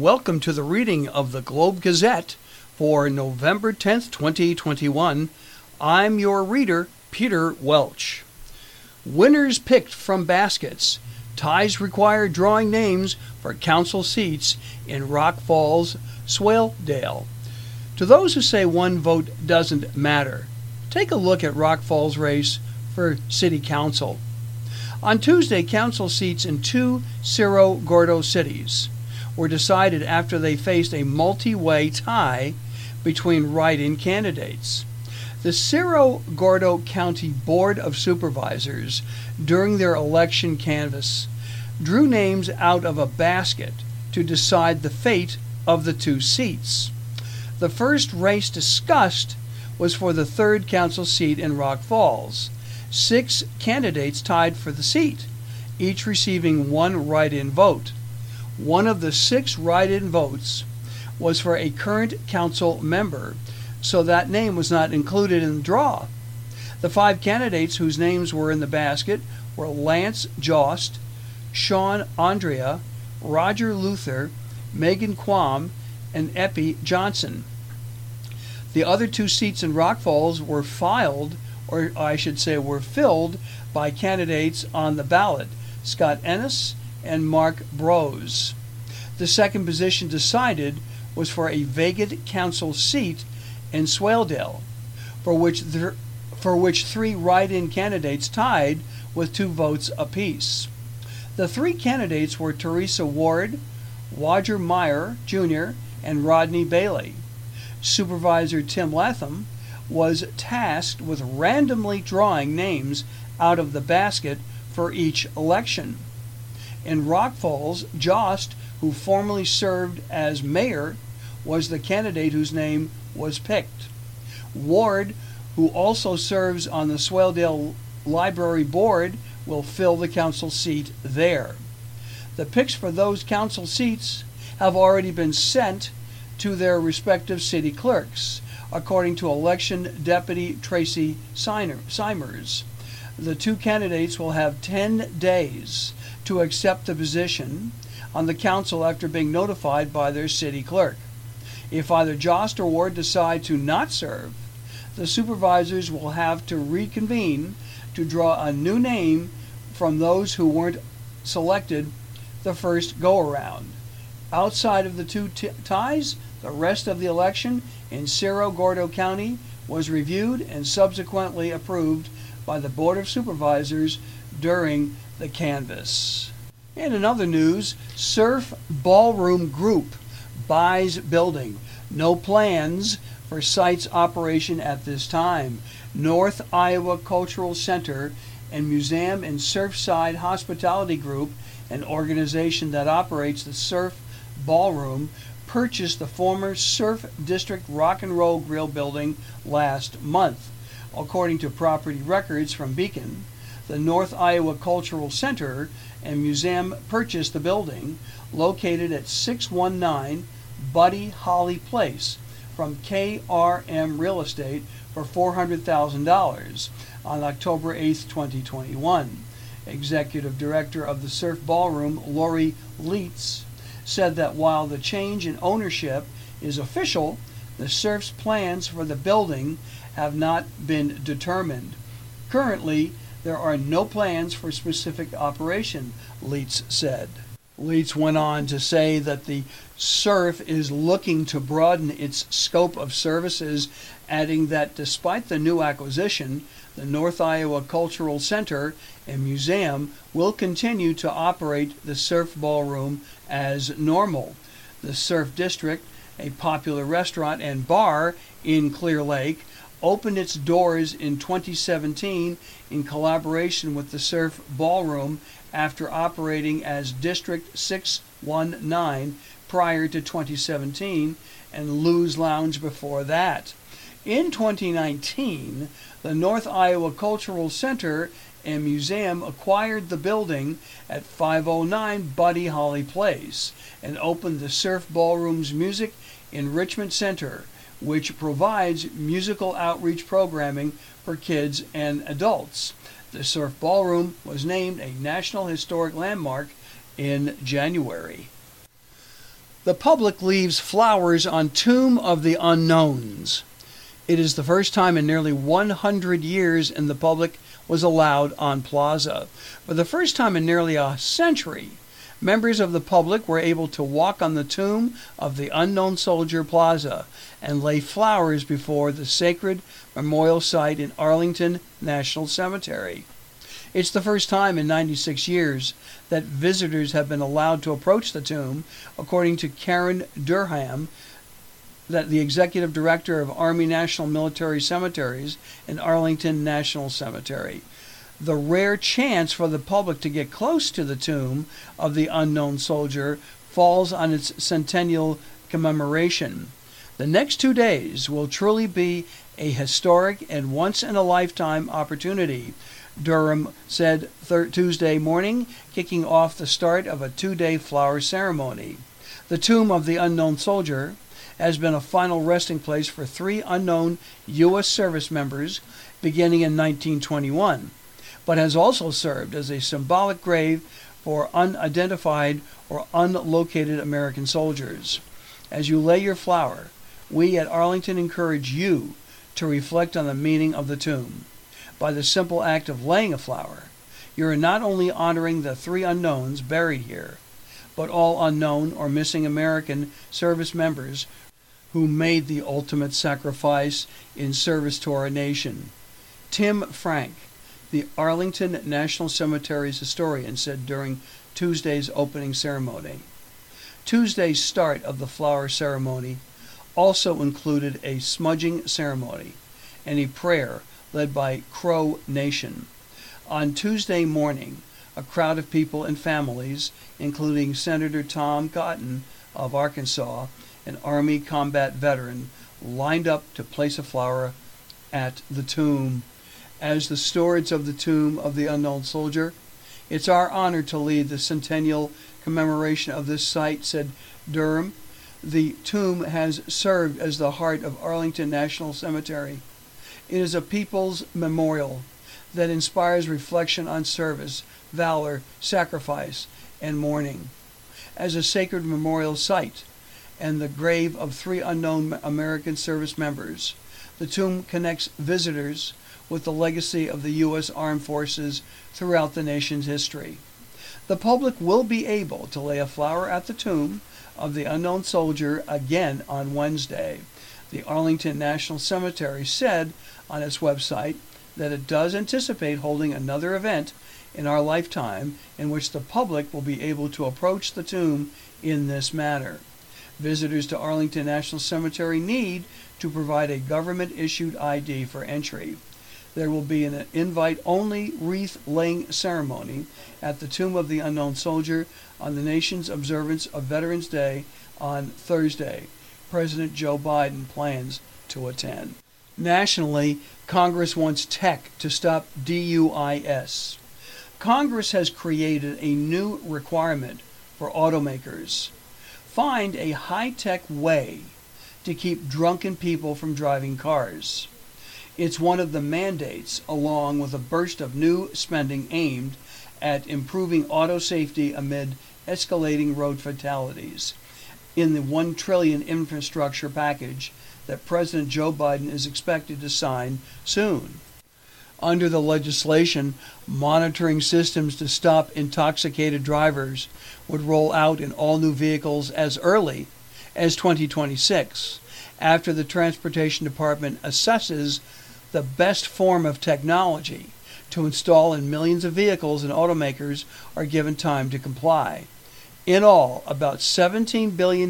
welcome to the reading of the Globe Gazette for November 10th, 2021. I'm your reader, Peter Welch. Winners picked from baskets. Ties require drawing names for council seats in Rock Falls, Swaledale. To those who say one vote doesn't matter, take a look at Rock Falls' race for city council. On Tuesday, council seats in two Cerro Gordo cities were decided after they faced a multi-way tie between write-in candidates. The Cerro Gordo County Board of Supervisors, during their election canvass, drew names out of a basket to decide the fate of the two seats. The first race discussed was for the third council seat in Rock Falls. 6 candidates tied for the seat, each receiving one write-in vote. One of the 6 write-in votes was for a current council member, so that name was not included in the draw. The 5 candidates whose names were in the basket were Lance Jost, Sean Andrea, Roger Luther, Megan Quam, and Epi Johnson. The other 2 seats in Rock Falls were filled by candidates on the ballot, Scott Ennis and Mark Brose. The second position decided was for a vacant council seat in Swaledale, for which 3 write-in candidates tied with 2 votes apiece. The 3 candidates were Teresa Ward, Roger Meyer Jr., and Rodney Bailey. Supervisor Tim Latham was tasked with randomly drawing names out of the basket for each election. In Rock Falls, Jost, who formerly served as mayor, was the candidate whose name was picked. Ward, who also serves on the Swaledale Library Board, will fill the council seat there. The picks for those council seats have already been sent to their respective city clerks, according to election deputy Tracy Simers. The 2 candidates will have 10 days to accept the position on the council after being notified by their city clerk. If either Jost or Ward decide to not serve, the supervisors will have to reconvene to draw a new name from those who weren't selected the first go-around. Outside of the 2 ties, the rest of the election in Cerro Gordo County was reviewed and subsequently approved by the Board of Supervisors during the canvass. In another news, Surf Ballroom Group buys building. No plans for site's operation at this time. North Iowa Cultural Center and Museum and Surfside Hospitality Group, an organization that operates the Surf Ballroom, purchased the former Surf District Rock and Roll Grill building last month. According to property records from Beacon, the North Iowa Cultural Center and Museum purchased the building, located at 619 Buddy Holly Place, from KRM Real Estate for $400,000 on October 8, 2021. Executive Director of the Surf Ballroom, Lori Leitz, said that while the change in ownership is official, the Surf's plans for the building have not been determined. Currently, there are no plans for specific operation, Leitz said. Leitz went on to say that the Surf is looking to broaden its scope of services, adding that despite the new acquisition, the North Iowa Cultural Center and Museum will continue to operate the Surf Ballroom as normal. The Surf District, a popular restaurant and bar in Clear Lake, opened its doors in 2017 in collaboration with the Surf Ballroom after operating as District 619 prior to 2017 and Lou's Lounge before that. In 2019, the North Iowa Cultural Center and Museum acquired the building at 509 Buddy Holly Place and opened the Surf Ballroom's Music Enrichment Center, which provides musical outreach programming for kids and adults. The Surf Ballroom was named a National Historic Landmark in January. The public leaves flowers on Tomb of the Unknowns. It is the first time in nearly 100 years and the public was allowed on Plaza. For the first time in nearly a century, members of the public were able to walk on the Tomb of the Unknown Soldier Plaza and lay flowers before the sacred memorial site in Arlington National Cemetery. It's the first time in 96 years that visitors have been allowed to approach the tomb, according to Karen Durham, the executive director of Army National Military Cemeteries and Arlington National Cemetery. The rare chance for the public to get close to the tomb of the unknown soldier falls on its centennial commemoration. The next 2 days will truly be a historic and once-in-a-lifetime opportunity, Durham said Tuesday morning, kicking off the start of a 2-day flower ceremony. The Tomb of the Unknown Soldier has been a final resting place for 3 unknown U.S. service members beginning in 1921, but has also served as a symbolic grave for unidentified or unlocated American soldiers. As you lay your flower, we at Arlington encourage you to reflect on the meaning of the tomb. By the simple act of laying a flower, you are not only honoring the 3 unknowns buried here, but all unknown or missing American service members who made the ultimate sacrifice in service to our nation. Tim Frank, the Arlington National Cemetery's historian, said during Tuesday's opening ceremony. Tuesday's start of the flower ceremony also included a smudging ceremony and a prayer led by Crow Nation. On Tuesday morning, a crowd of people and families, including Senator Tom Cotton of Arkansas, an Army combat veteran, lined up to place a flower at the tomb. As the stewards of the Tomb of the Unknown Soldier, it's our honor to lead the centennial commemoration of this site, said Durham. The tomb has served as the heart of Arlington National Cemetery. It is a people's memorial that inspires reflection on service, valor, sacrifice, and mourning. As a sacred memorial site and the grave of 3 unknown American service members, the tomb connects visitors with the legacy of the U.S. Armed Forces throughout the nation's history. The public will be able to lay a flower at the tomb of the unknown soldier again on Wednesday. The Arlington National Cemetery said on its website that it does anticipate holding another event in our lifetime in which the public will be able to approach the tomb in this manner. Visitors to Arlington National Cemetery need to provide a government-issued ID for entry. There will be an invite-only wreath-laying ceremony at the Tomb of the Unknown Soldier on the nation's observance of Veterans Day on Thursday. President Joe Biden plans to attend. Nationally, Congress wants tech to stop DUIs. Congress has created a new requirement for automakers. Find a high-tech way to keep drunken people from driving cars. It's one of the mandates, along with a burst of new spending aimed at improving auto safety amid escalating road fatalities, in the $1 trillion infrastructure package that President Joe Biden is expected to sign soon. Under the legislation, monitoring systems to stop intoxicated drivers would roll out in all new vehicles as early as 2026, after the Transportation Department assesses the best form of technology to install in millions of vehicles, and automakers are given time to comply. In all, about $17 billion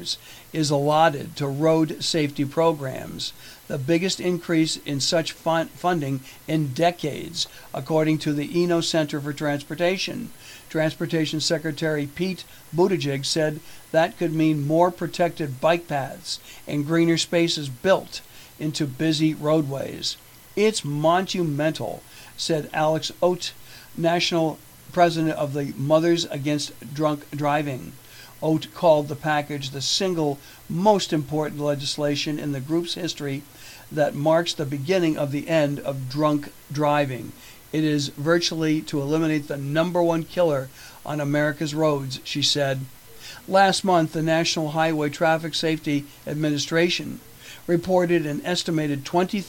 is allotted to road safety programs, the biggest increase in such funding in decades, according to the Eno Center for Transportation. Transportation Secretary Pete Buttigieg said that could mean more protected bike paths and greener spaces built into busy roadways. It's monumental, said Alex Oates, national president of the Mothers Against Drunk Driving. Oates called the package the single most important legislation in the group's history that marks the beginning of the end of drunk driving. It is virtually to eliminate the #1 killer on America's roads, she said. Last month, the National Highway Traffic Safety Administration reported an estimated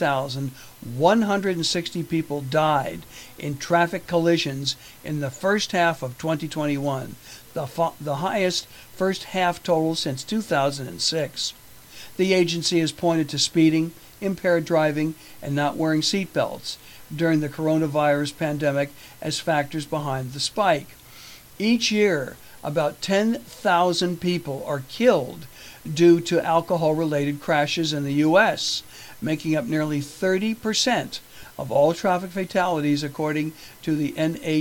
20,160 people died in traffic collisions in the first half of 2021, the highest first half total since 2006. The agency has pointed to speeding, impaired driving, and not wearing seatbelts during the coronavirus pandemic as factors behind the spike. Each year, about 10,000 people are killed due to alcohol-related crashes in the U.S., making up nearly 30% of all traffic fatalities according to the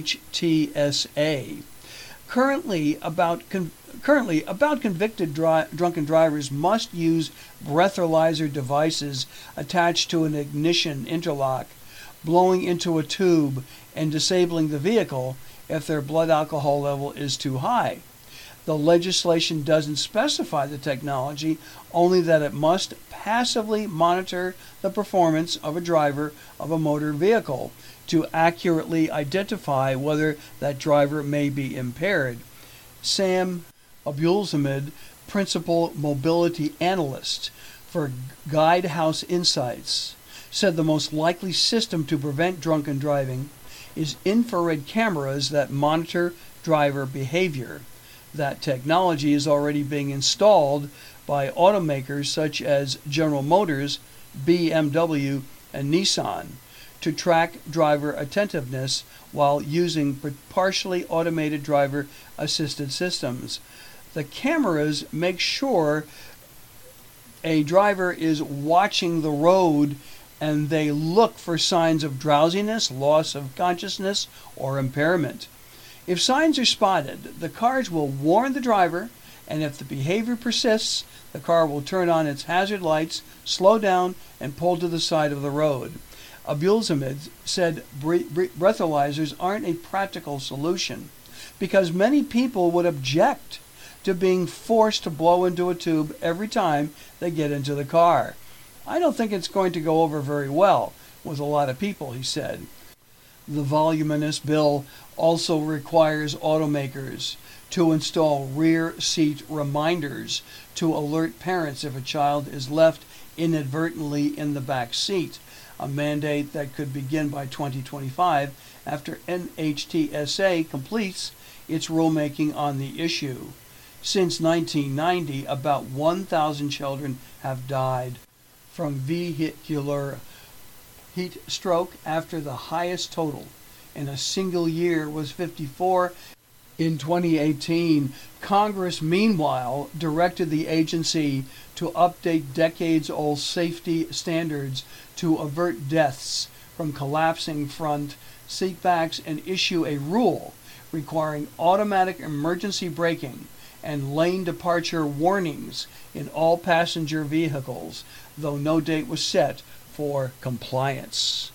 NHTSA. Currently, about convicted drunken drivers must use breathalyzer devices attached to an ignition interlock, blowing into a tube, and disabling the vehicle if their blood alcohol level is too high. The legislation doesn't specify the technology, only that it must passively monitor the performance of a driver of a motor vehicle to accurately identify whether that driver may be impaired. Sam Abulhamid, Principal Mobility Analyst for Guidehouse Insights, said the most likely system to prevent drunken driving is infrared cameras that monitor driver behavior. That technology is already being installed by automakers such as General Motors, BMW, and Nissan to track driver attentiveness while using partially automated driver-assisted systems. The cameras make sure a driver is watching the road and they look for signs of drowsiness, loss of consciousness, or impairment. If signs are spotted, the cars will warn the driver, and if the behavior persists, the car will turn on its hazard lights, slow down, and pull to the side of the road. Abulhamid said breathalyzers aren't a practical solution because many people would object to being forced to blow into a tube every time they get into the car. I don't think it's going to go over very well with a lot of people, he said. The voluminous bill also requires automakers to install rear seat reminders to alert parents if a child is left inadvertently in the back seat, a mandate that could begin by 2025 after NHTSA completes its rulemaking on the issue. Since 1990, about 1,000 children have died from vehicular heat stroke after the highest total in a single year was 54 in 2018. Congress, meanwhile, directed the agency to update decades-old safety standards to avert deaths from collapsing front seatbacks and issue a rule requiring automatic emergency braking and lane departure warnings in all passenger vehicles, though no date was set for compliance.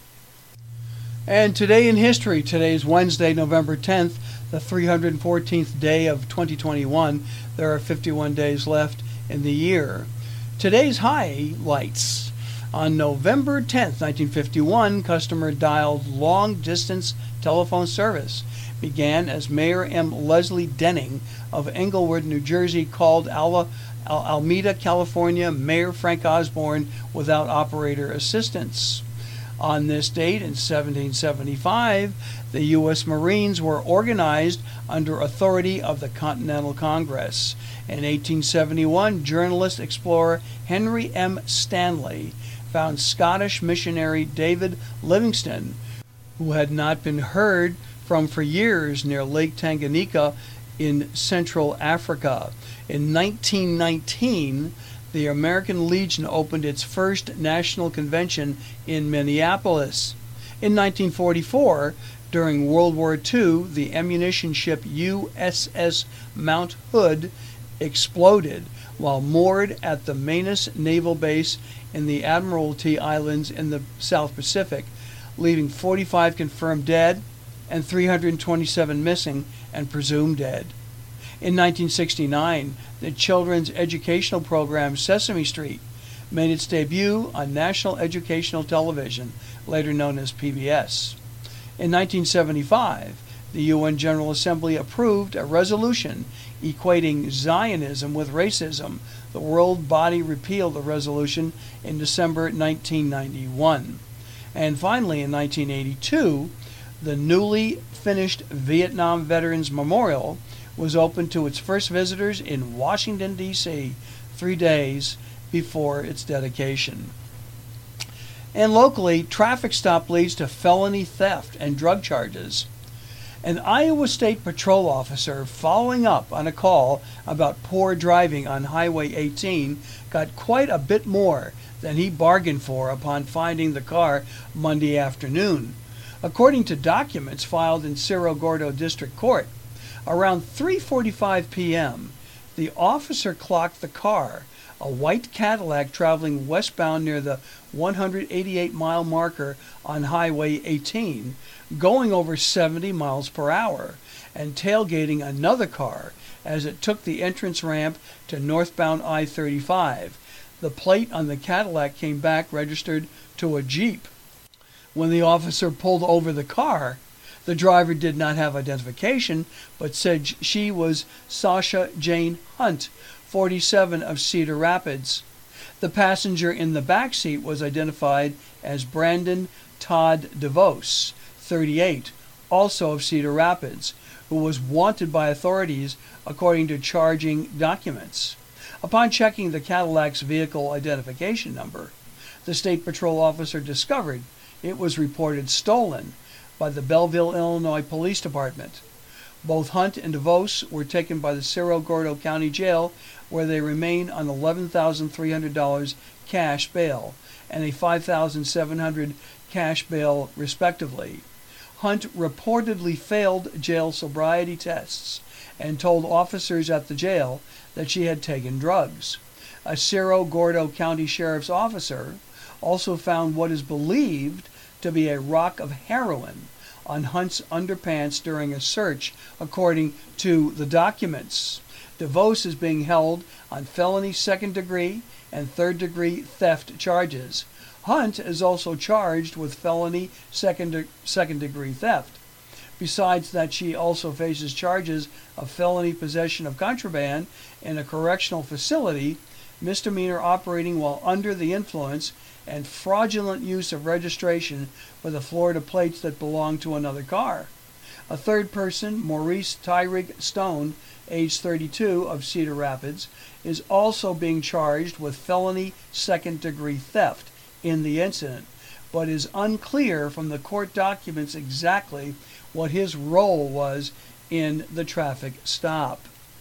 And today in history, today is Wednesday, November 10th, the 314th day of 2021. There are 51 days left in the year. Today's highlights. On November 10th, 1951, customer dialed long-distance telephone service began as Mayor M. Leslie Denning of Englewood, New Jersey, called Alameda, California, Mayor Frank Osborne without operator assistance. On this date in 1775, the U.S. Marines were organized under authority of the Continental Congress. In 1871, journalist explorer Henry M. Stanley found Scottish missionary David Livingstone, who had not been heard from for years near Lake Tanganyika in Central Africa. In 1919, the American Legion opened its first national convention in Minneapolis. In 1944, during World War II, the ammunition ship USS Mount Hood exploded while moored at the Manus Naval Base in the Admiralty Islands in the South Pacific, leaving 45 confirmed dead and 327 missing and presumed dead. In 1969, the children's educational program Sesame Street made its debut on National Educational Television, later known as PBS. In 1975, the UN General Assembly approved a resolution equating Zionism with racism. The world body repealed the resolution in December 1991. And finally, in 1982, the newly finished Vietnam Veterans Memorial was opened to its first visitors in Washington, D.C., 3 days before its dedication. And locally, traffic stop leads to felony theft and drug charges. An Iowa State Patrol officer following up on a call about poor driving on Highway 18 got quite a bit more than he bargained for upon finding the car Monday afternoon. According to documents filed in Cerro Gordo District Court, around 3:45 p.m., the officer clocked the car, a white Cadillac traveling westbound near the 188-mile marker on Highway 18, going over 70 miles per hour, and tailgating another car as it took the entrance ramp to northbound I-35. The plate on the Cadillac came back registered to a Jeep. When the officer pulled over the car, the driver did not have identification, but said she was Sasha Jane Hunt, 47, of Cedar Rapids. The passenger in the back seat was identified as Brandon Todd DeVos, 38, also of Cedar Rapids, who was wanted by authorities according to charging documents. Upon checking the Cadillac's vehicle identification number, the State Patrol officer discovered it was reported stolen by the Belleville, Illinois Police Department. Both Hunt and DeVos were taken by the Cerro Gordo County Jail, where they remain on $11,300 cash bail and a $5,700 cash bail, respectively. Hunt reportedly failed jail sobriety tests and told officers at the jail that she had taken drugs. A Cerro Gordo County Sheriff's officer also found what is believed to be a rock of heroin on Hunt's underpants during a search, according to the documents. DeVos is being held on felony second-degree and third-degree theft charges. Hunt is also charged with felony second-degree theft. Besides that, she also faces charges of felony possession of contraband in a correctional facility, misdemeanor operating while under the influence, and fraudulent use of registration for the Florida plates that belong to another car. A third person, Maurice Tyrig Stone, age 32, of Cedar Rapids, is also being charged with felony second-degree theft in the incident, but is unclear from the court documents exactly what his role was in the traffic stop.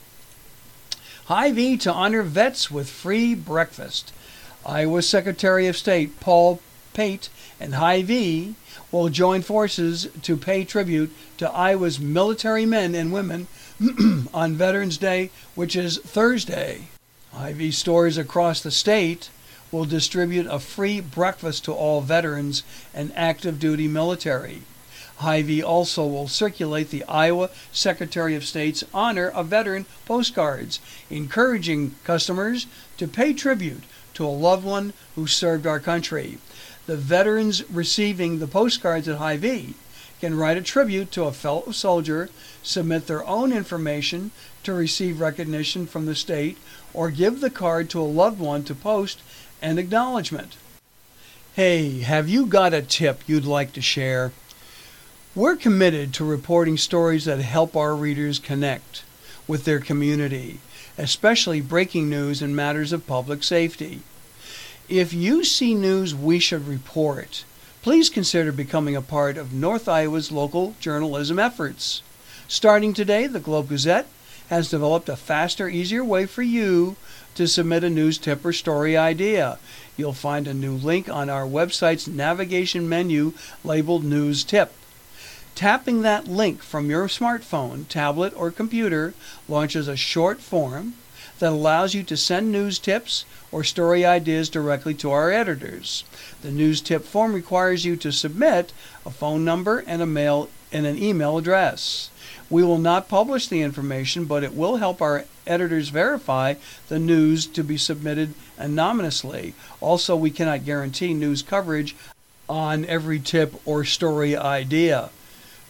Hy-Vee to honor vets with free breakfast. Iowa Secretary of State Paul Pate and Hy-Vee will join forces to pay tribute to Iowa's military men and women on Veterans Day, which is Thursday. Hy-Vee stores across the state will distribute a free breakfast to all veterans and active duty military. Hy-Vee also will circulate the Iowa Secretary of State's Honor a Veteran postcards, encouraging customers to pay tribute to a loved one who served our country. The veterans receiving the postcards at Hy-Vee can write a tribute to a fellow soldier, submit their own information to receive recognition from the state, or give the card to a loved one to post an acknowledgement. Hey, have you got a tip you'd like to share? We're committed to reporting stories that help our readers connect with their community, especially breaking news in matters of public safety. If you see news we should report, please consider becoming a part of North Iowa's local journalism efforts. Starting today, the Globe-Gazette has developed a faster, easier way for you to submit a news tip or story idea. You'll find a new link on our website's navigation menu labeled News Tip. Tapping that link from your smartphone, tablet, or computer launches a short form that allows you to send news tips or story ideas directly to our editors. The news tip form requires you to submit a phone number and an email address. We will not publish the information, but it will help our editors verify the news to be submitted anonymously. Also, we cannot guarantee news coverage on every tip or story idea.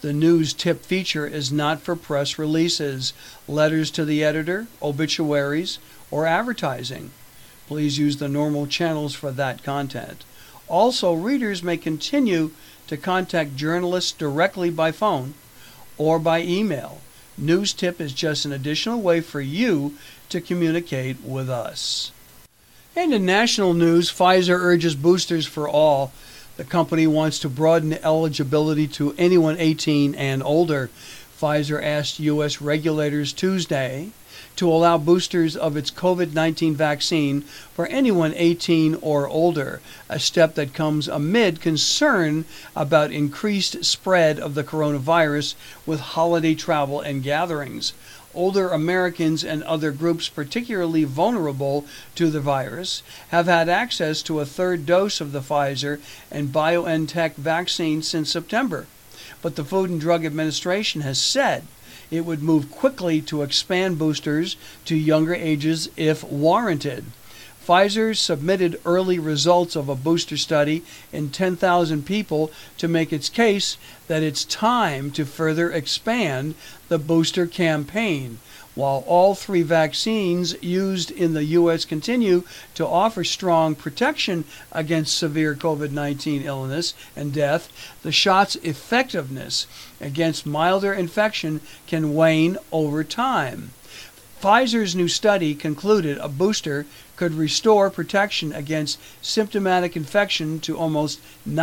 The news tip feature is not for press releases, letters to the editor, obituaries, or advertising. Please use the normal channels for that content. Also, readers may continue to contact journalists directly by phone or by email. News tip is just an additional way for you to communicate with us. And in national news, Pfizer urges boosters for all. The company wants to broaden eligibility to anyone 18 and older. Pfizer asked U.S. regulators Tuesday to allow boosters of its COVID-19 vaccine for anyone 18 or older, a step that comes amid concern about increased spread of the coronavirus with holiday travel and gatherings. Older Americans and other groups particularly vulnerable to the virus have had access to a third dose of the Pfizer and BioNTech vaccine since September. But the Food and Drug Administration has said it would move quickly to expand boosters to younger ages if warranted. Pfizer submitted early results of a booster study in 10,000 people to make its case that it's time to further expand the booster campaign. While all three vaccines used in the U.S. continue to offer strong protection against severe COVID-19 illness and death, the shot's effectiveness against milder infection can wane over time. Pfizer's new study concluded a booster could restore protection against symptomatic infection to almost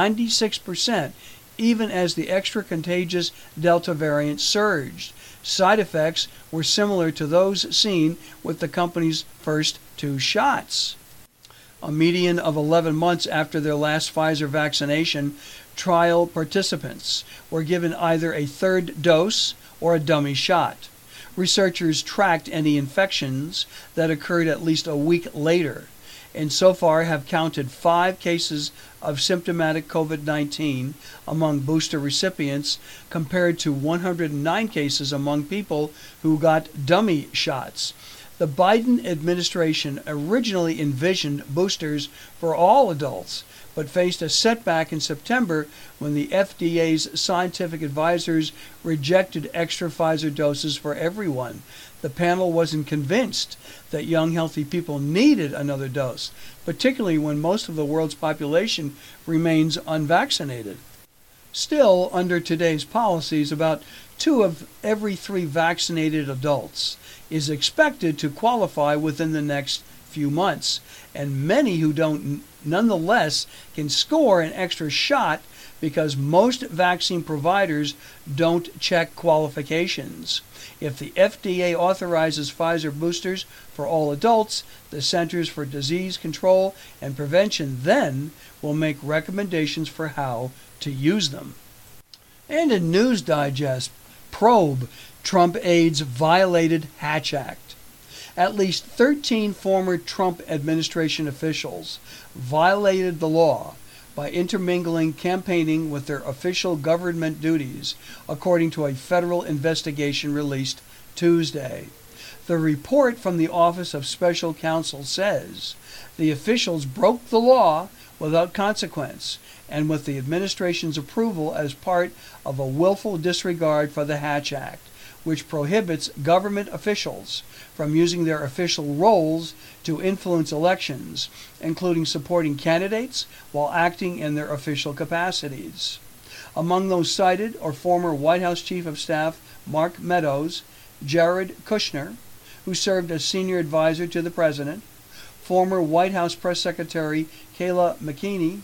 96%, even as the extra contagious Delta variant surged. Side effects were similar to those seen with the company's first two shots. A median of 11 months after their last Pfizer vaccination, trial participants were given either a third dose or a dummy shot. Researchers tracked any infections that occurred at least a week later, and so far have counted 5 cases of symptomatic COVID-19 among booster recipients compared to 109 cases among people who got dummy shots. The Biden administration originally envisioned boosters for all adults, but faced a setback in September when the FDA's scientific advisors rejected extra Pfizer doses for everyone. The panel wasn't convinced that young, healthy people needed another dose, particularly when most of the world's population remains unvaccinated. Still, under today's policies, about 2 of every 3 vaccinated adults is expected to qualify within the next few months, and many who don't nonetheless can score an extra shot because most vaccine providers don't check qualifications. If the FDA authorizes Pfizer boosters for all adults, the Centers for Disease Control and Prevention then will make recommendations for how to use them. And in News Digest, probe Trump aides violated Hatch Act. At least 13 former Trump administration officials violated the law by intermingling campaigning with their official government duties, according to a federal investigation released Tuesday. The report from the Office of Special Counsel says the officials broke the law without consequence and with the administration's approval as part of a willful disregard for the Hatch Act, which prohibits government officials from using their official roles to influence elections, including supporting candidates while acting in their official capacities. Among those cited are former White House Chief of Staff Mark Meadows, Jared Kushner, who served as senior advisor to the president, former White House Press Secretary Kayleigh McEnany,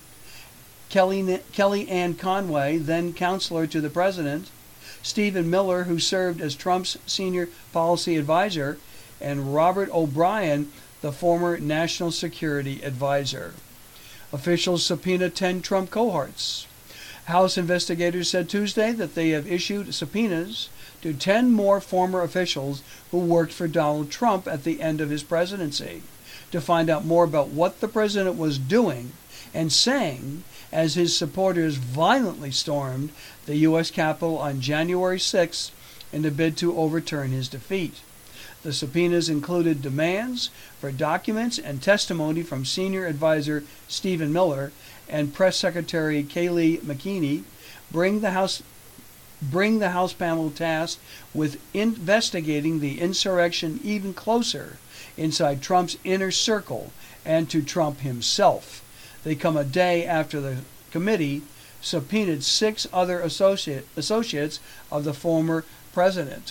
Kellyanne Conway, then counselor to the president, Stephen Miller, who served as Trump's senior policy advisor, and Robert O'Brien, the former national security advisor. Officials subpoenaed 10 Trump cohorts. House investigators said Tuesday that they have issued subpoenas to 10 more former officials who worked for Donald Trump at the end of his presidency to find out more about what the president was doing and saying as his supporters violently stormed the U.S. Capitol on January 6 in a bid to overturn his defeat. The subpoenas included demands for documents and testimony from senior advisor Stephen Miller and Press Secretary Kayleigh McEnany, bring the House bring the House panel tasked with investigating the insurrection even closer inside Trump's inner circle and to Trump himself. They come a day after the committee subpoenaed 6 other associates of the former president.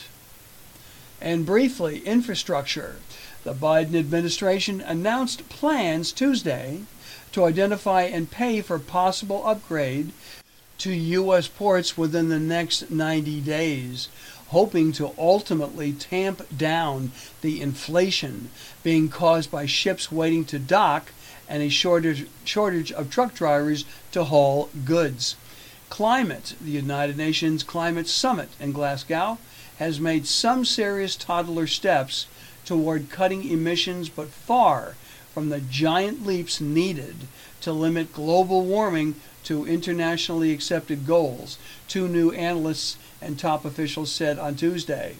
And briefly, infrastructure. The Biden administration announced plans Tuesday to identify and pay for possible upgrade to U.S. ports within the next 90 days, hoping to ultimately tamp down the inflation being caused by ships waiting to dock and a shortage of truck drivers to haul goods. Climate. The United Nations Climate Summit in Glasgow has made some serious toddler steps toward cutting emissions, but far from the giant leaps needed to limit global warming to internationally accepted goals, 2 new analysts and top officials said on Tuesday.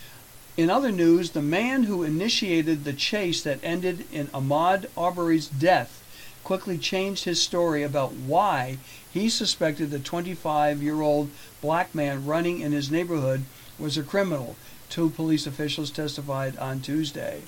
In other news, the man who initiated the chase that ended in Ahmaud Arbery's death quickly changed his story about why he suspected the 25-year-old black man running in his neighborhood was a criminal, 2 police officials testified on Tuesday.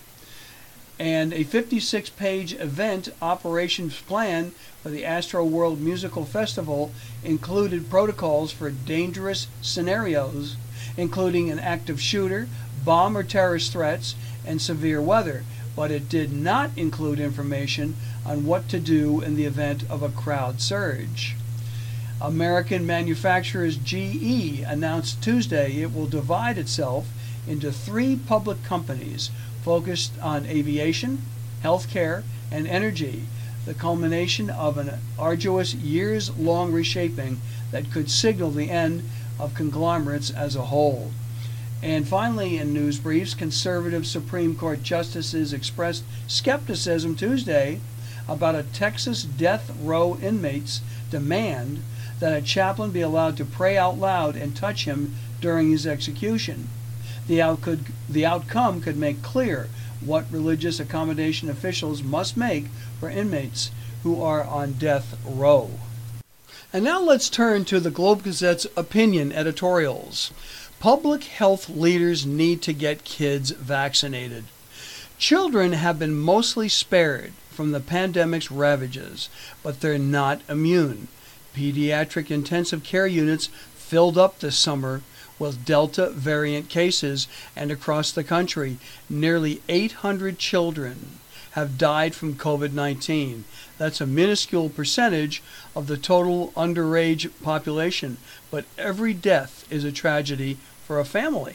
And a 56-page event operations plan for the Astro World Musical Festival included protocols for dangerous scenarios, including an active shooter, bomb or terrorist threats, and severe weather, but it did not include information on what to do in the event of a crowd surge. American manufacturers GE announced Tuesday it will divide itself into 3 public companies focused on aviation, healthcare, and energy, the culmination of an arduous years-long reshaping that could signal the end of conglomerates as a whole. And finally, in news briefs, conservative Supreme Court justices expressed skepticism Tuesday about a Texas death row inmate's demand that a chaplain be allowed to pray out loud and touch him during his execution. The outcome could make clear what religious accommodation officials must make for inmates who are on death row. And now let's turn to the Globe Gazette's opinion editorials. Public health leaders need to get kids vaccinated. Children have been mostly spared from the pandemic's ravages, but they're not immune. Pediatric intensive care units filled up this summer with Delta variant cases, and across the country, nearly 800 children have died from COVID-19. That's a minuscule percentage of the total underage population, but every death is a tragedy for a family.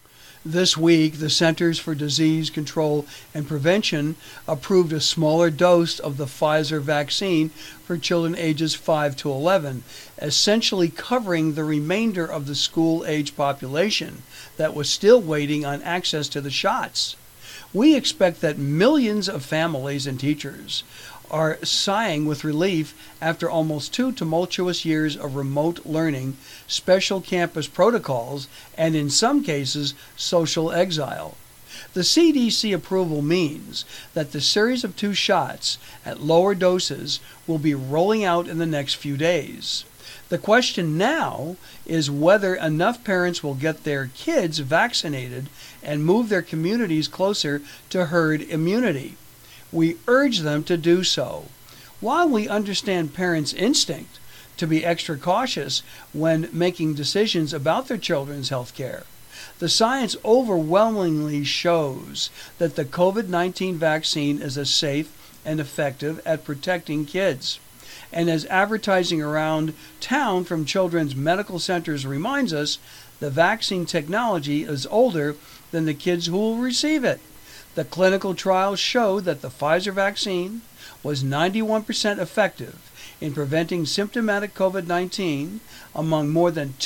This week, the Centers for Disease Control and Prevention approved a smaller dose of the Pfizer vaccine for children ages 5 to 11, essentially covering the remainder of the school-age population that was still waiting on access to the shots. We expect that millions of families and teachers are sighing with relief after almost 2 tumultuous years of remote learning, special campus protocols, and in some cases, social exile. The CDC approval means that the series of 2 shots at lower doses will be rolling out in the next few days. The question now is whether enough parents will get their kids vaccinated and move their communities closer to herd immunity. We urge them to do so. While we understand parents' instinct to be extra cautious when making decisions about their children's health care, the science overwhelmingly shows that the COVID-19 vaccine is as safe and effective at protecting kids. And as advertising around town from children's medical centers reminds us, the vaccine technology is older than the kids who will receive it. The clinical trials showed that the Pfizer vaccine was 91% effective in preventing symptomatic COVID-19 among more than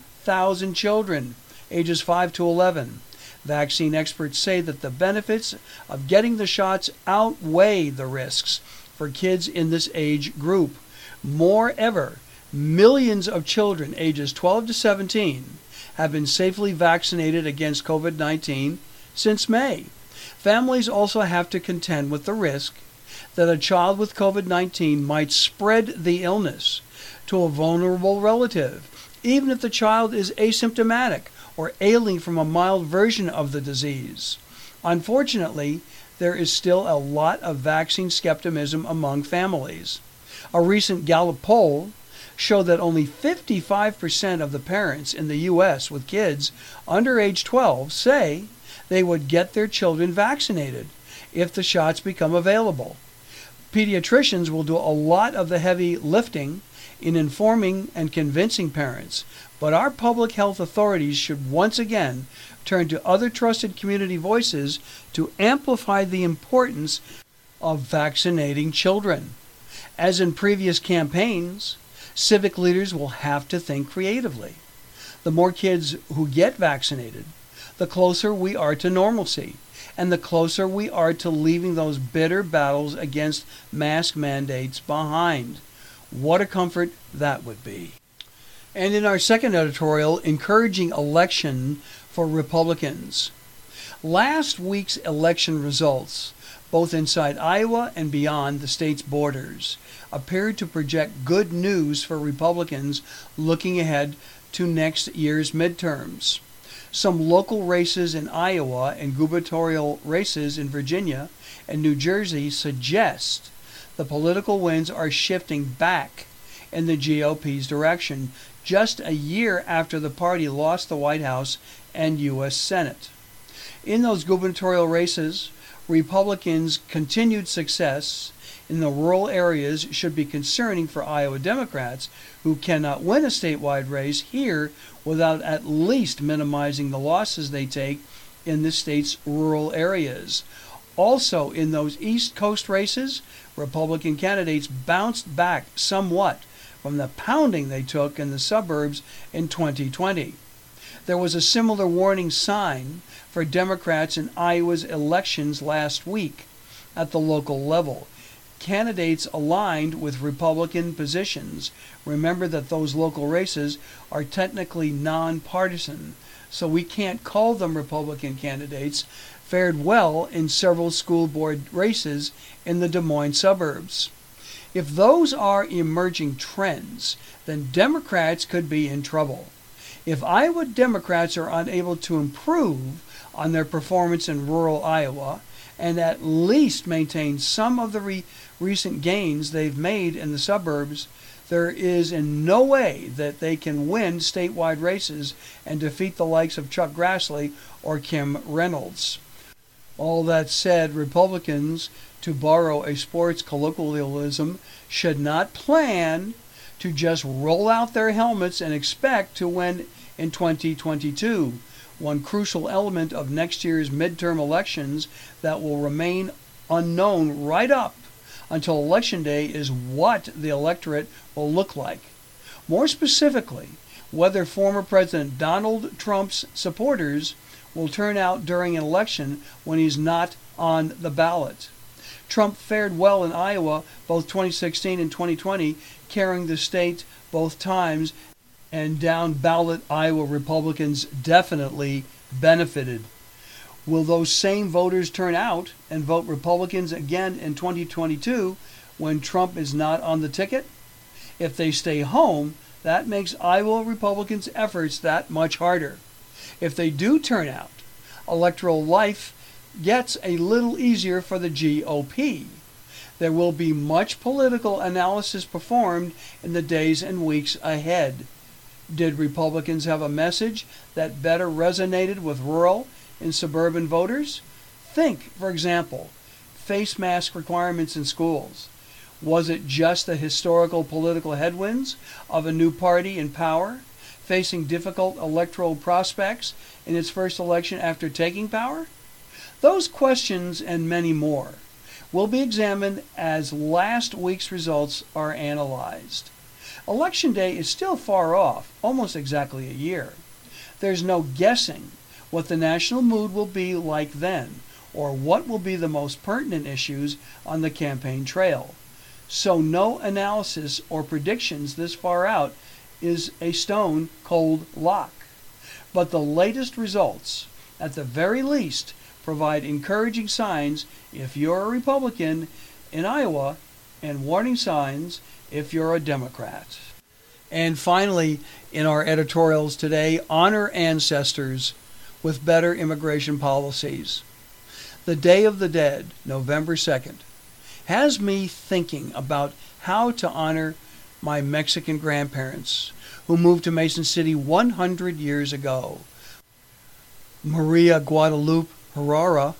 2,000 children, ages 5 to 11. Vaccine experts say that the benefits of getting the shots outweigh the risks for kids in this age group. Moreover, millions of children ages 12 to 17 have been safely vaccinated against COVID-19 since May. Families also have to contend with the risk that a child with COVID-19 might spread the illness to a vulnerable relative even if the child is asymptomatic or ailing from a mild version of the disease. Unfortunately, there is still a lot of vaccine skepticism among families. A recent Gallup poll showed that only 55% of the parents in the U.S. with kids under age 12 say they would get their children vaccinated if the shots become available. Pediatricians will do a lot of the heavy lifting in informing and convincing parents, but our public health authorities should once again turn to other trusted community voices to amplify the importance of vaccinating children. As in previous campaigns, civic leaders will have to think creatively. The more kids who get vaccinated, the closer we are to normalcy, and the closer we are to leaving those bitter battles against mask mandates behind. What a comfort that would be. And in our second editorial, encouraging election for Republicans. Last week's election results, both inside Iowa and beyond the state's borders, appeared to project good news for Republicans looking ahead to next year's midterms. Some local races in Iowa and gubernatorial races in Virginia and New Jersey suggest the political winds are shifting back in the GOP's direction just a year after the party lost the White House and U.S. Senate. In those gubernatorial races, Republicans' continued success in the rural areas should be concerning for Iowa Democrats, who cannot win a statewide race here without at least minimizing the losses they take in the state's rural areas. Also, in those East Coast races, Republican candidates bounced back somewhat from the pounding they took in the suburbs in 2020. There was a similar warning sign for Democrats in Iowa's elections last week at the local level. Candidates aligned with Republican positions. Remember that those local races are technically nonpartisan, so we can't call them Republican candidates, fared well in several school board races in the Des Moines suburbs. If those are emerging trends, then Democrats could be in trouble. If Iowa Democrats are unable to improve on their performance in rural Iowa and at least maintain some of the recent gains they've made in the suburbs, there is in no way that they can win statewide races and defeat the likes of Chuck Grassley or Kim Reynolds. All that said, Republicans, to borrow a sports colloquialism, should not plan to just roll out their helmets and expect to win in 2022. One crucial element of next year's midterm elections that will remain unknown right up until Election Day is what the electorate will look like. More specifically, whether former President Donald Trump's supporters will turn out during an election when he's not on the ballot. Trump fared well in Iowa both 2016 and 2020, carrying the state both times, and down ballot Iowa Republicans definitely benefited. Will those same voters turn out and vote Republicans again in 2022 when Trump is not on the ticket? If they stay home, that makes Iowa Republicans' efforts that much harder. If they do turn out, electoral life gets a little easier for the GOP. There will be much political analysis performed in the days and weeks ahead. Did Republicans have a message that better resonated with rural and suburban voters? Think, for example, face mask requirements in schools. Was it just the historical political headwinds of a new party in power, facing difficult electoral prospects in its first election after taking power? Those questions and many more will be examined as last week's results are analyzed. Election Day is still far off, almost exactly a year. There's no guessing what the national mood will be like then, or what will be the most pertinent issues on the campaign trail. So no analysis or predictions this far out is a stone cold lock. But the latest results, at the very least, provide encouraging signs if you're a Republican in Iowa and warning signs if you're a Democrat. And finally, in our editorials today, honor ancestors with better immigration policies. The Day of the Dead, November 2nd, has me thinking about how to honor my Mexican grandparents who moved to Mason City 100 years ago. Maria Guadalupe Herrera,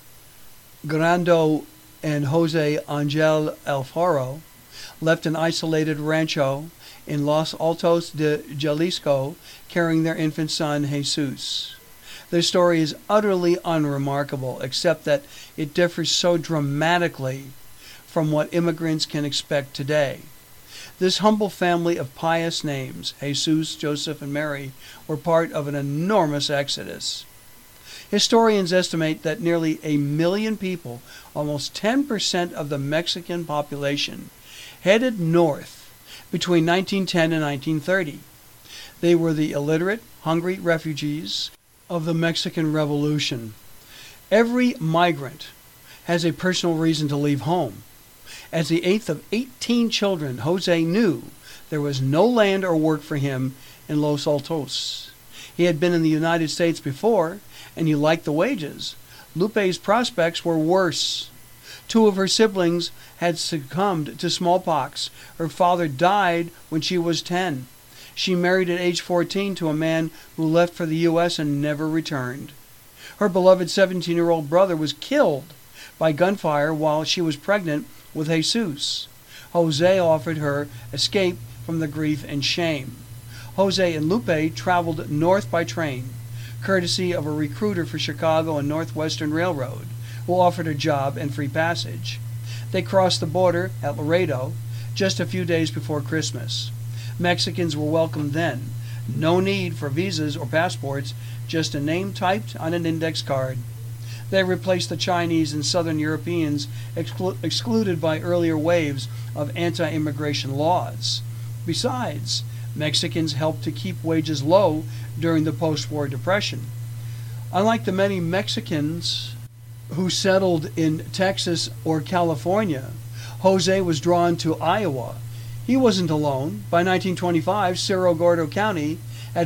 Grando and Jose Angel Alfaro left an isolated rancho in Los Altos de Jalisco carrying their infant son Jesus. Their story is utterly unremarkable, except that it differs so dramatically from what immigrants can expect today. This humble family of pious names, Jesus, Joseph, and Mary, were part of an enormous exodus. Historians estimate that nearly 1 million people, almost 10% of the Mexican population, headed north between 1910 and 1930. They were the illiterate, hungry refugees of the Mexican Revolution. Every migrant has a personal reason to leave home. As the 8th of 18 children, Jose knew there was no land or work for him in Los Altos. He had been in the United States before, and he liked the wages. Lupe's prospects were worse. 2 of her siblings had succumbed to smallpox. Her father died when she was 10. She married at age 14 to a man who left for the U.S. and never returned. Her beloved 17-year-old brother was killed by gunfire while she was pregnant with Jesus. Jose offered her escape from the grief and shame. Jose and Lupe traveled north by train, courtesy of a recruiter for Chicago and Northwestern Railroad, who offered a job and free passage. They crossed the border at Laredo just a few days before Christmas. Mexicans were welcome then. No need for visas or passports, just a name typed on an index card. They replaced the Chinese and Southern Europeans excluded by earlier waves of anti-immigration laws. Besides, Mexicans helped to keep wages low during the post-war depression. Unlike the many Mexicans who settled in Texas or California, Jose was drawn to Iowa. He wasn't alone. By 1925, Cerro Gordo County had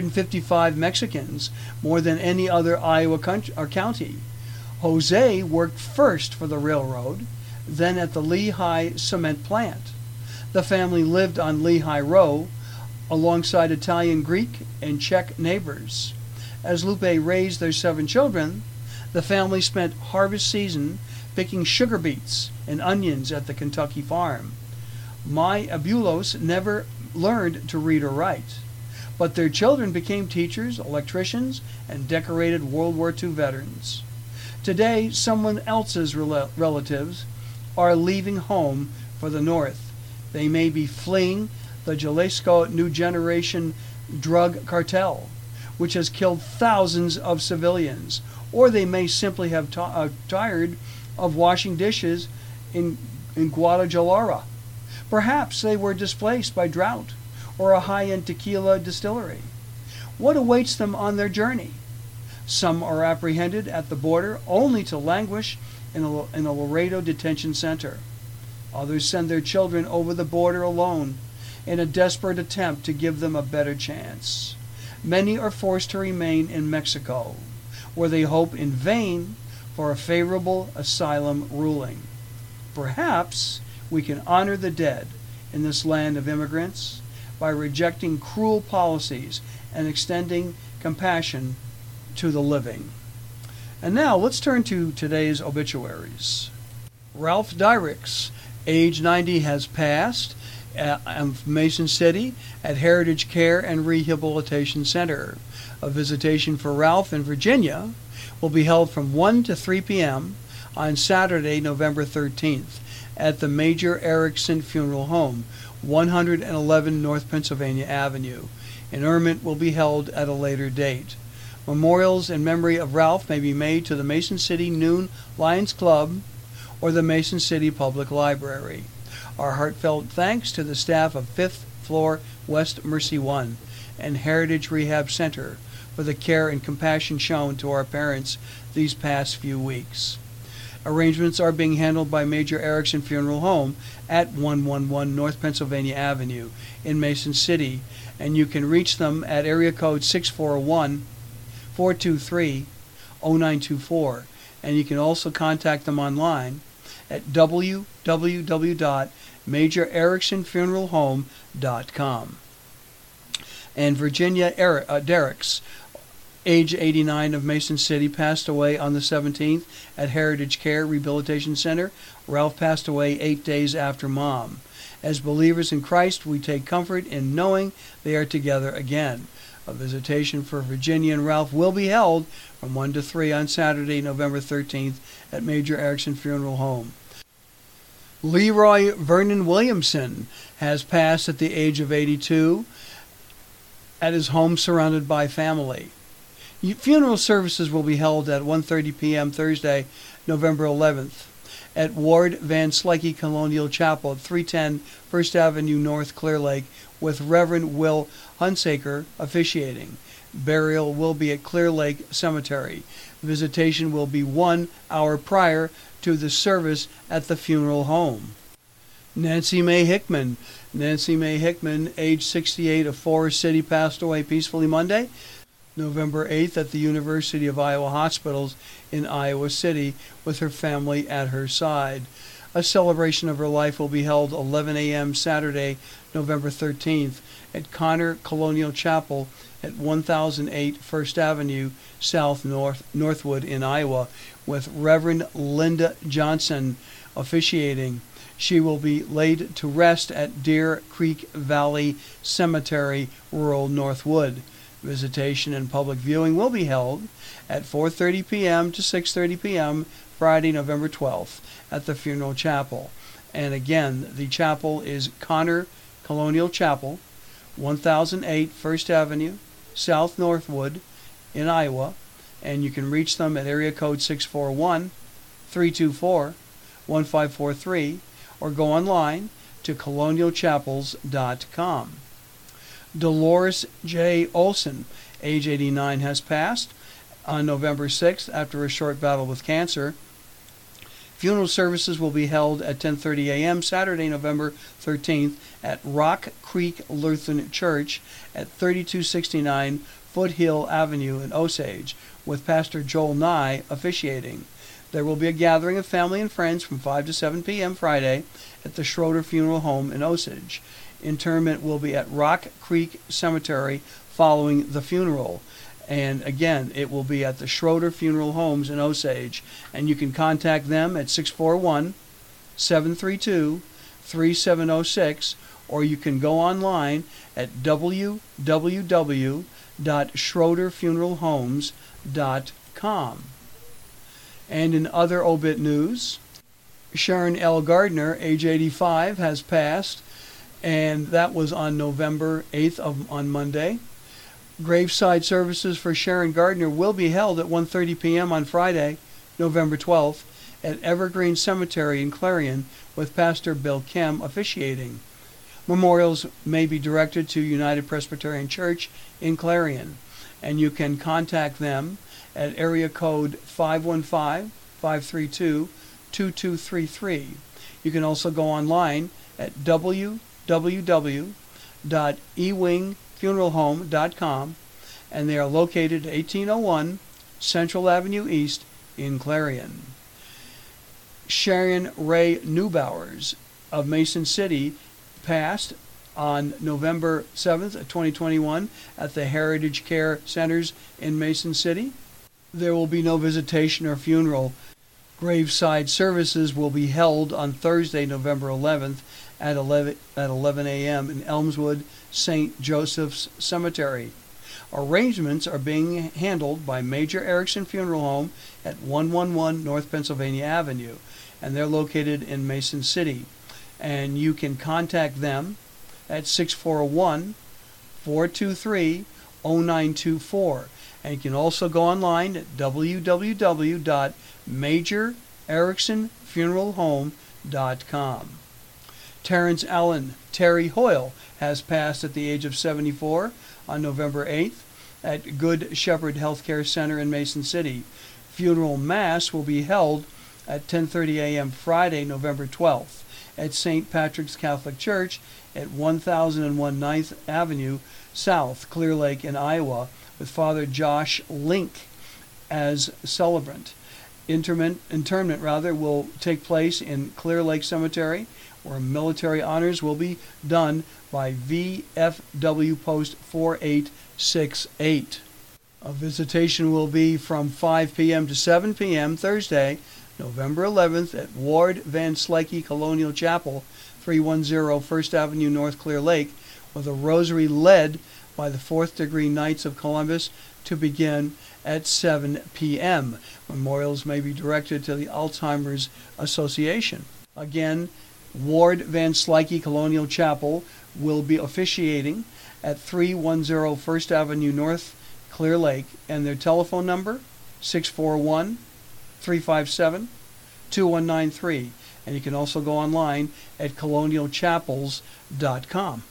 455 Mexicans, more than any other Iowa county. Jose worked first for the railroad, then at the Lehigh cement plant. The family lived on Lehigh Row alongside Italian, Greek, and Czech neighbors. As Lupe raised their 7 children, the family spent harvest season picking sugar beets and onions at the Kentucky farm. My abuelos never learned to read or write, but their children became teachers, electricians, and decorated World War II veterans. Today, someone else's relatives are leaving home for the North. They may be fleeing the Jalisco New Generation drug cartel, which has killed thousands of civilians, or they may simply have tired of washing dishes in Guadalajara. Perhaps they were displaced by drought or a high-end tequila distillery. What awaits them on their journey? Some are apprehended at the border only to languish in a Laredo detention center. Others send their children over the border alone in a desperate attempt to give them a better chance. Many are forced to remain in Mexico, where they hope in vain for a favorable asylum ruling. Perhaps we can honor the dead in this land of immigrants by rejecting cruel policies and extending compassion to the living. And now let's turn to today's obituaries. Ralph Dyricks, age 90, has passed of Mason City at Heritage Care and Rehabilitation Center. A visitation for Ralph in Virginia will be held from 1 to 3 p.m. on Saturday, November 13th at the Major Erickson Funeral Home, 111 North Pennsylvania Avenue. Interment will be held at a later date. Memorials in memory of Ralph may be made to the Mason City Noon Lions Club or the Mason City Public Library. Our heartfelt thanks to the staff of 5th Floor West Mercy 1 and Heritage Rehab Center for the care and compassion shown to our parents these past few weeks. Arrangements are being handled by Major Erickson Funeral Home at 111 North Pennsylvania Avenue in Mason City, and you can reach them at area code 641-423-0924, and you can also contact them online at www.majorericksonfuneralhome.com. And Virginia Derricks, age 89, of Mason City, passed away on the 17th at Heritage Care Rehabilitation Center. Ralph passed away 8 days after Mom. As believers in Christ, we take comfort in knowing they are together again. A visitation for Virginia and Ralph will be held from 1 to 3 on Saturday, November 13th at Major Erickson Funeral Home. Leroy Vernon Williamson has passed at the age of 82 at his home surrounded by family. Funeral services will be held at 1:30 p.m. Thursday, November 11th at Ward Van Slyke Colonial Chapel at 310 First Avenue North, Clear Lake, with Reverend Will Hunsaker officiating. Burial will be at Clear Lake Cemetery. Visitation will be 1 hour prior to the service at the funeral home. Nancy Mae Hickman. Nancy Mae Hickman, age 68, of Forest City, passed away peacefully Monday, November 8th at the University of Iowa Hospitals in Iowa City with her family at her side. A celebration of her life will be held 11 a.m. Saturday, November 13th at Connor Colonial Chapel at 1008 First Avenue South Northwood in Iowa with Reverend Linda Johnson officiating. She will be laid to rest at Deer Creek Valley Cemetery, rural Northwood. Visitation and public viewing will be held at 4:30 p.m. to 6:30 p.m. Friday, November 12th at the Funeral Chapel. And again, the chapel is Connor Colonial Chapel, 1008 First Avenue, South Northwood in Iowa, and you can reach them at area code 641-324-1543 or go online to colonialchapels.com. Dolores J. Olson, age 89, has passed on November 6th after a short battle with cancer. Funeral services will be held at 10:30 a.m. Saturday, November 13th at Rock Creek Lutheran Church at 3269 Foothill Avenue in Osage, with Pastor Joel Nye officiating. There will be a gathering of family and friends from 5 to 7 p.m. Friday at the Schroeder Funeral Home in Osage. Interment will be at Rock Creek Cemetery following the funeral. And again, it will be at the Schroeder Funeral Homes in Osage. And you can contact them at 641-732-3706, or you can go online at www.schroederfuneralhomes.com. And in other obit news, Sharon L. Gardner, age 85, has passed, and that was on November 8th on Monday. Graveside services for Sharon Gardner will be held at 1:30 p.m. on Friday, November 12th, at Evergreen Cemetery in Clarion, with Pastor Bill Kim officiating. Memorials may be directed to United Presbyterian Church in Clarion, and you can contact them at area code 515-532-2233. You can also go online at www.ewingfuneralhome.com, and they are located at 1801 Central Avenue East in Clarion. Sharon Ray Neubauers of Mason City passed on November 7th, 2021 at the Heritage Care Centers in Mason City. There will be no visitation or funeral. Graveside services will be held on Thursday, November 11th at 11 a.m. in Elmswood St. Joseph's Cemetery. Arrangements are being handled by Major Erickson Funeral Home at 111 North Pennsylvania Avenue, and they're located in Mason City. And you can contact them at 641-423-0924. And you can also go online at www.majorericksonfuneralhome.com. Terrence Allen Terry Hoyle has passed at the age of 74 on November 8th at Good Shepherd Healthcare Center in Mason City. Funeral Mass will be held at 10:30 a.m. Friday, November 12th, at St. Patrick's Catholic Church at 1001 9th Avenue South, Clear Lake in Iowa, with Father Josh Link as celebrant. Interment will take place in Clear Lake Cemetery, where military honors will be done by VFW Post 4868. A visitation will be from 5 p.m. to 7 p.m. Thursday, November 11th at Ward Van Slyke Colonial Chapel, 310 First Avenue North, Clear Lake, with a rosary led by the Fourth Degree Knights of Columbus to begin at 7 p.m. Memorials may be directed to the Alzheimer's Association. Again, Ward Van Slyke Colonial Chapel will be officiating at 310 First Avenue North, Clear Lake, and their telephone number, 641-357-2193. And you can also go online at colonialchapels.com.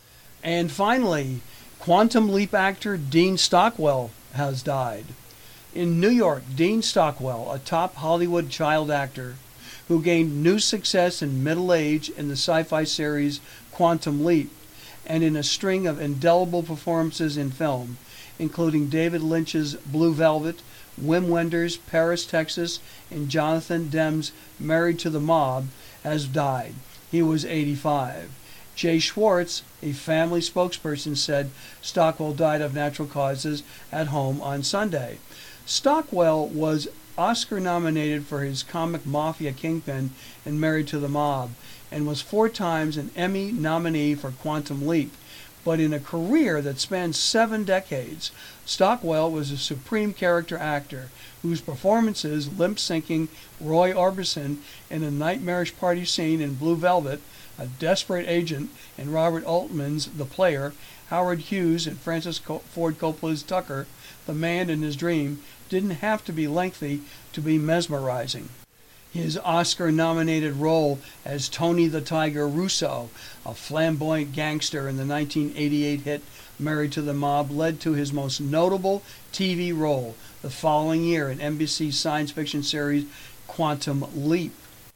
And finally, Quantum Leap actor Dean Stockwell has died. In New York, Dean Stockwell, a top Hollywood child actor who gained new success in middle age in the sci-fi series Quantum Leap and in a string of indelible performances in film, including David Lynch's Blue Velvet, Wim Wenders' Paris, Texas, and Jonathan Demme's Married to the Mob, has died. He was 85. Jay Schwartz, a family spokesperson, said Stockwell died of natural causes at home on Sunday. Stockwell was Oscar nominated for his comic mafia kingpin in Married to the Mob, and was 4 times an Emmy nominee for Quantum Leap. But in a career that spans 7 decades, Stockwell was a supreme character actor whose performances, limp-syncing Roy Orbison in a nightmarish party scene in Blue Velvet, a desperate agent in Robert Altman's The Player, Howard Hughes in Francis Ford Coppola's Tucker, The Man in His Dream, didn't have to be lengthy to be mesmerizing. His Oscar-nominated role as Tony the Tiger Russo, a flamboyant gangster in the 1988 hit Married to the Mob, led to his most notable TV role the following year in NBC's science fiction series Quantum Leap.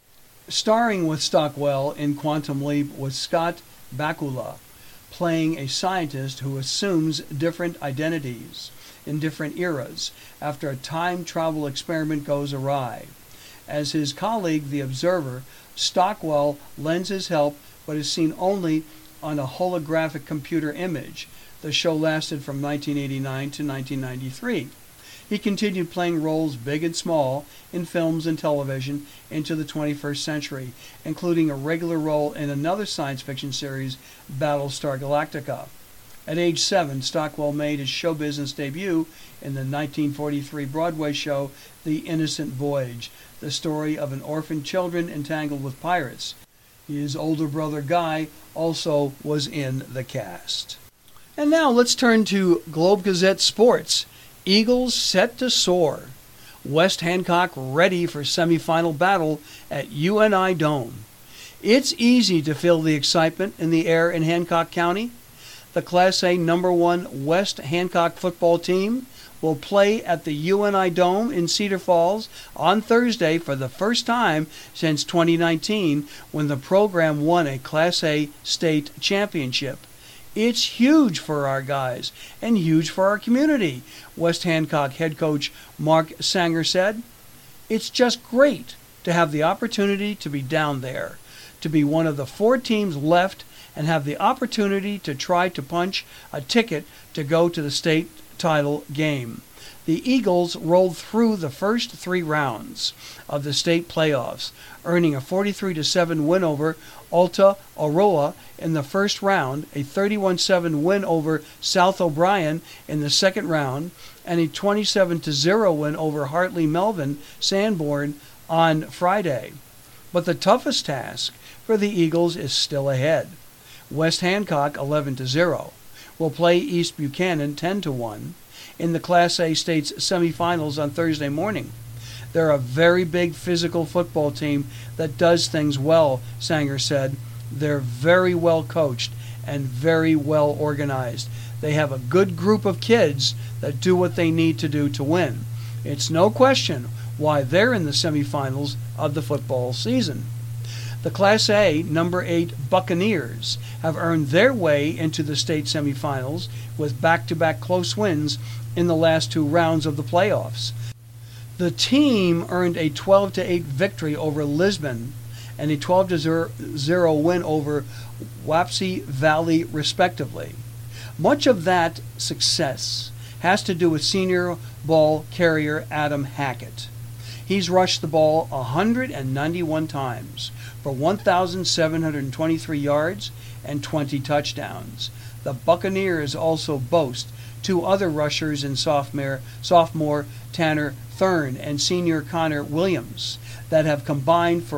Starring with Stockwell in Quantum Leap was Scott Bakula, playing a scientist who assumes different identities in different eras after a time travel experiment goes awry. As his colleague, the Observer, Stockwell lends his help but is seen only on a holographic computer image. The show lasted from 1989 to 1993. He continued playing roles big and small in films and television into the 21st century, including a regular role in another science fiction series, Battlestar Galactica. At age 7, Stockwell made his show business debut in the 1943 Broadway show The Innocent Voyage, the story of an orphaned children entangled with pirates. His older brother Guy also was in the cast. And now let's turn to Globe Gazette Sports. Eagles set to soar. West Hancock ready for semifinal battle at UNI Dome. It's easy to feel the excitement in the air in Hancock County. The Class A number 1 West Hancock football team will play at the UNI Dome in Cedar Falls on Thursday for the first time since 2019, when the program won a Class A state championship. It's huge for our guys and huge for our community, West Hancock head coach Mark Sanger said. It's just great to have the opportunity to be down there, to be one of the 4 teams left and have the opportunity to try to punch a ticket to go to the state title game. The Eagles rolled through the first 3 rounds of the state playoffs, earning a 43-7 win over Alta Aurora in the first round, a 31-7 win over South O'Brien in the second round, and a 27-0 win over Hartley Melvin Sanborn on Friday. But the toughest task for the Eagles is still ahead. West Hancock 11-0 will play East Buchanan 10-1 in the Class A state's semifinals on Thursday morning. They're a very big physical football team that does things well, Sanger said. They're very well coached and very well organized. They have a good group of kids that do what they need to do to win. It's no question why they're in the semifinals of the football season. The Class A number 8 Buccaneers have earned their way into the state semifinals with back-to-back close wins in the last 2 rounds of the playoffs. The team earned a 12-8 victory over Lisbon and a 12-0 win over Wapsie Valley, respectively. Much of that success has to do with senior ball carrier Adam Hackett. He's rushed the ball 191 times for 1,723 yards and 20 touchdowns. The Buccaneers also boast 2 other rushers in sophomore Tanner Thurn and senior Connor Williams that have combined for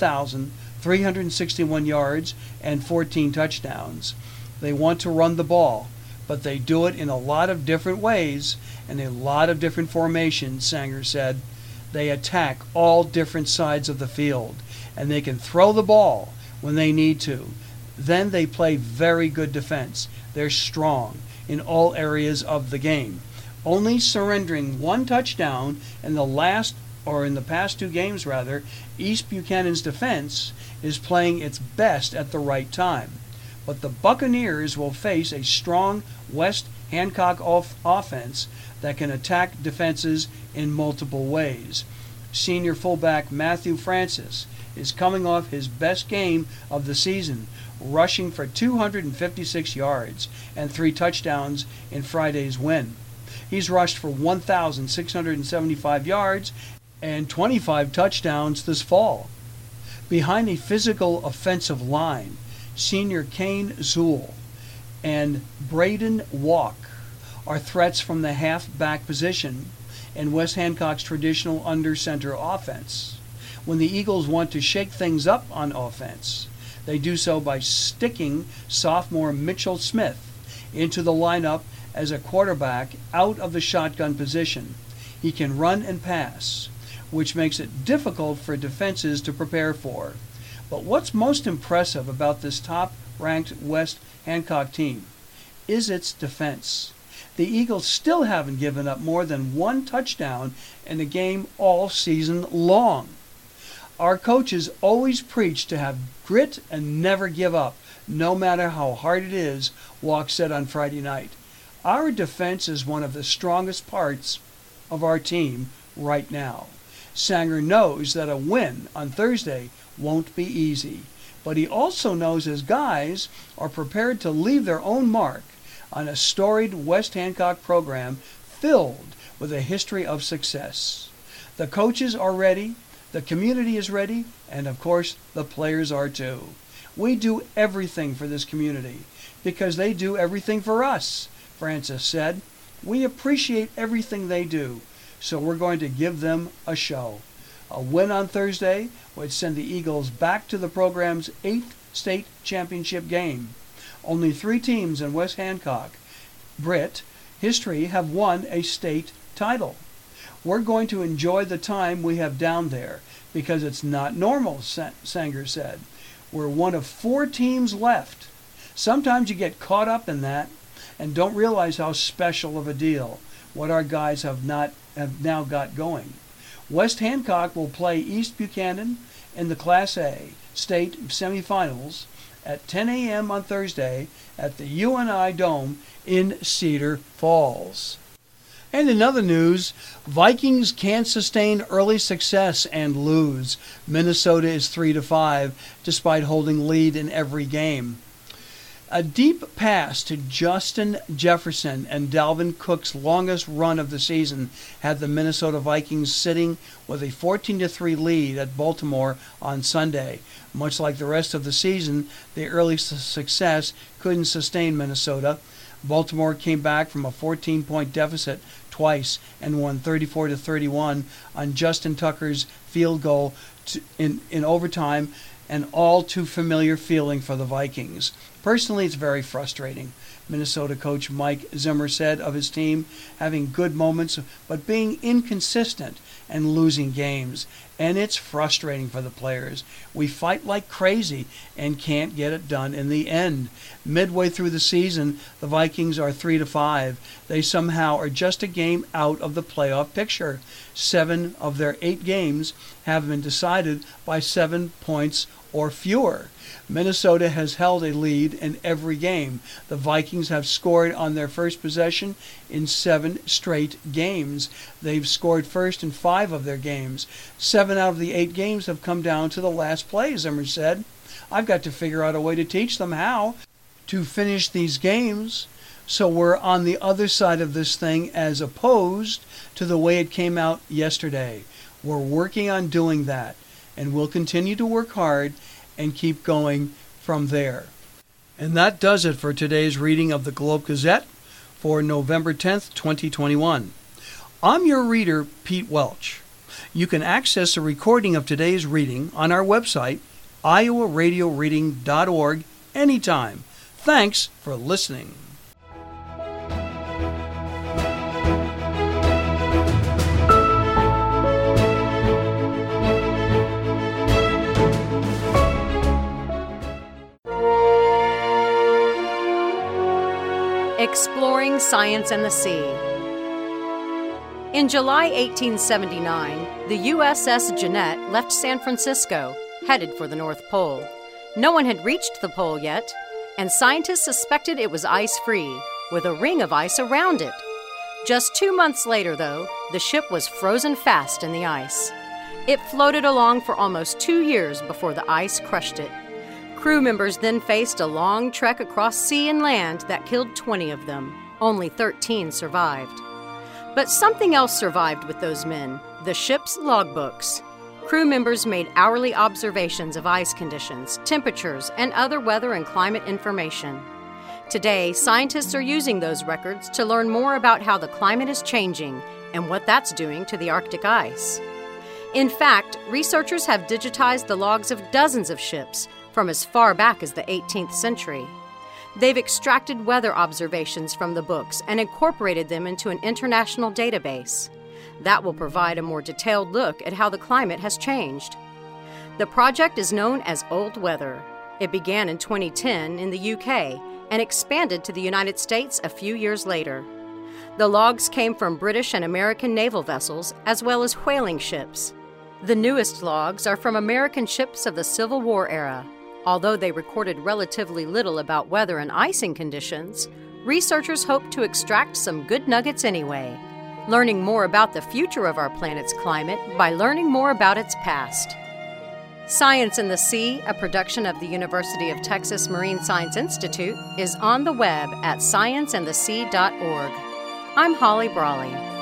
1,361 yards and 14 touchdowns. They want to run the ball, but they do it in a lot of different ways and a lot of different formations, Sanger said. They attack all different sides of the field, and they can throw the ball when they need to. Then they play very good defense. They're strong in all areas of the game, only surrendering 1 touchdown in the past 2 games rather. East Buchanan's defense is playing its best at the right time. But the Buccaneers will face a strong West Hancock offense that can attack defenses in multiple ways. Senior fullback Matthew Francis is coming off his best game of the season, rushing for 256 yards and 3 touchdowns in Friday's win. He's rushed for 1,675 yards and 25 touchdowns this fall. Behind a physical offensive line, senior Kane Zool and Braden Walk are threats from the half-back position in West Hancock's traditional under-center offense. When the Eagles want to shake things up on offense, they do so by sticking sophomore Mitchell Smith into the lineup as a quarterback out of the shotgun position. He can run and pass, which makes it difficult for defenses to prepare for. But what's most impressive about this top-ranked West Hancock team is its defense. The Eagles still haven't given up more than 1 touchdown in a game all season long. Our coaches always preach to have grit and never give up, no matter how hard it is, Walk said on Friday night. Our defense is one of the strongest parts of our team right now. Sanger knows that a win on Thursday won't be easy, but he also knows his guys are prepared to leave their own mark on a storied West Hancock program filled with a history of success. The coaches are ready, the community is ready, and of course the players are too. We do everything for this community because they do everything for us, Francis said. We appreciate everything they do, so we're going to give them a show. A win on Thursday would send the Eagles back to the program's 8th state championship game. Only 3 teams in West Hancock history have won a state title. We're going to enjoy the time we have down there because it's not normal, Sanger said. We're one of 4 teams left. Sometimes you get caught up in that and don't realize how special of a deal what our guys have now got going. West Hancock will play East Buchanan in the Class A state semifinals at 10 a.m. on Thursday at the UNI Dome in Cedar Falls. And in other news, Vikings can't sustain early success and lose. Minnesota is 3-5 despite holding lead in every game. A deep pass to Justin Jefferson and Dalvin Cook's longest run of the season had the Minnesota Vikings sitting with a 14-3 lead at Baltimore on Sunday. Much like the rest of the season, the early success couldn't sustain Minnesota. Baltimore came back from a 14-point deficit twice and won 34-31 on Justin Tucker's field goal in overtime, an all too familiar feeling for the Vikings. Personally, it's very frustrating. Minnesota coach Mike Zimmer said of his team having good moments but being inconsistent and losing games. and it's frustrating for the players. We fight like crazy and can't get it done in the end. Midway through the season, the Vikings are 3-5. They somehow are just a game out of the playoff picture. 7 of their 8 games have been decided by 7 points or fewer. Minnesota has held a lead in every game. The Vikings have scored on their first possession in 7 straight games. They've scored first in 5 of their games. 7 out of the 8 games have come down to the last play, Zimmer said. I've got to figure out a way to teach them how to finish these games so we're on the other side of this thing as opposed to the way it came out yesterday. We're working on doing that, and we'll continue to work hard and keep going from there. And that does it for today's reading of the Globe-Gazette for November 10th, 2021. I'm your reader, Pete Welch. You can access a recording of today's reading on our website, iowaradioreading.org, anytime. Thanks for listening. Exploring Science and the Sea. In July 1879, the USS Jeannette left San Francisco, headed for the North Pole. No one had reached the pole yet, and scientists suspected it was ice-free, with a ring of ice around it. Just 2 months later, though, the ship was frozen fast in the ice. It floated along for almost 2 years before the ice crushed it. Crew members then faced a long trek across sea and land that killed 20 of them. Only 13 survived. But something else survived with those men, the ship's logbooks. Crew members made hourly observations of ice conditions, temperatures, and other weather and climate information. Today, scientists are using those records to learn more about how the climate is changing and what that's doing to the Arctic ice. In fact, researchers have digitized the logs of dozens of ships from as far back as the 18th century. They've extracted weather observations from the books and incorporated them into an international database. That will provide a more detailed look at how the climate has changed. The project is known as Old Weather. It began in 2010 in the UK and expanded to the United States a few years later. The logs came from British and American naval vessels as well as whaling ships. The newest logs are from American ships of the Civil War era. Although they recorded relatively little about weather and icing conditions, researchers hope to extract some good nuggets anyway, learning more about the future of our planet's climate by learning more about its past. Science in the Sea, a production of the University of Texas Marine Science Institute, is on the web at scienceandthesea.org. I'm Holly Brawley.